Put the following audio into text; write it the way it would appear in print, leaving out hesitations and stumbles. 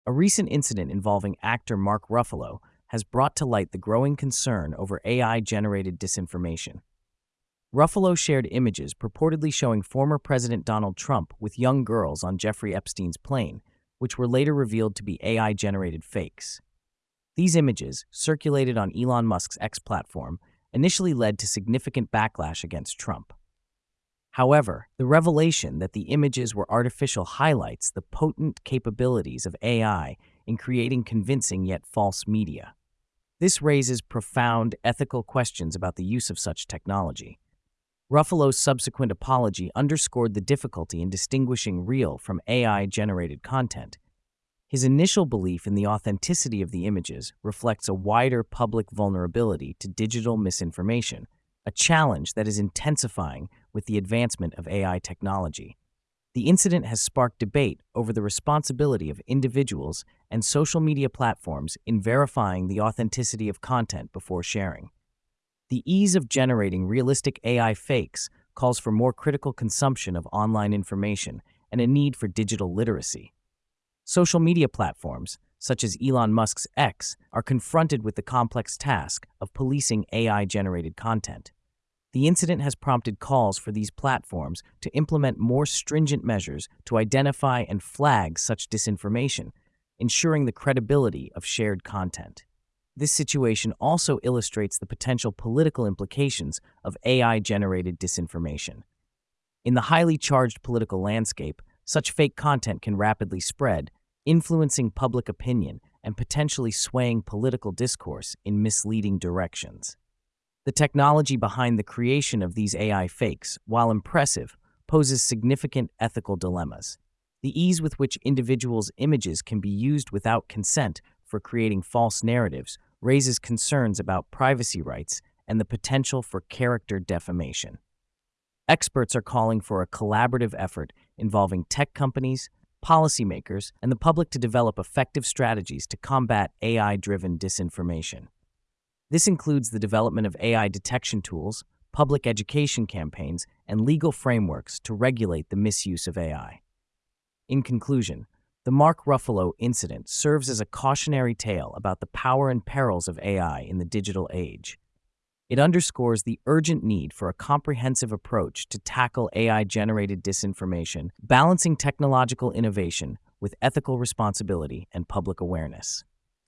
A recent incident involving actor Mark Ruffalo has brought to light the growing concern over AI-generated disinformation. Ruffalo shared images purportedly showing former President Donald Trump with young girls on Jeffrey Epstein's plane, which were later revealed to be AI-generated fakes. These images, circulated on Elon Musk's X platform, initially led to significant backlash against Trump. However, the revelation that the images were artificial highlights the potent capabilities of AI in creating convincing yet false media. This raises profound ethical questions about the use of such technology. Ruffalo's subsequent apology underscored the difficulty in distinguishing real from AI-generated content. His initial belief in the authenticity of the images reflects a wider public vulnerability to digital misinformation, a challenge that is intensifying with the advancement of AI technology. The incident has sparked debate over the responsibility of individuals and social media platforms in verifying the authenticity of content before sharing. The ease of generating realistic AI fakes calls for more critical consumption of online information and a need for digital literacy. Social media platforms, such as Elon Musk's X, are confronted with the complex task of policing AI-generated content. The incident has prompted calls for these platforms to implement more stringent measures to identify and flag such disinformation, ensuring the credibility of shared content. This situation also illustrates the potential political implications of AI-generated disinformation. In the highly charged political landscape, such fake content can rapidly spread, influencing public opinion and potentially swaying political discourse in misleading directions. The technology behind the creation of these AI fakes, while impressive, poses significant ethical dilemmas. The ease with which individuals' images can be used without consent for creating false narratives raises concerns about privacy rights and the potential for character defamation. Experts are calling for a collaborative effort involving tech companies, policymakers, and the public to develop effective strategies to combat AI-driven disinformation. This includes the development of AI detection tools, public education campaigns, and legal frameworks to regulate the misuse of AI. In conclusion, the Mark Ruffalo incident serves as a cautionary tale about the power and perils of AI in the digital age. It underscores the urgent need for a comprehensive approach to tackle AI-generated disinformation, balancing technological innovation with ethical responsibility and public awareness.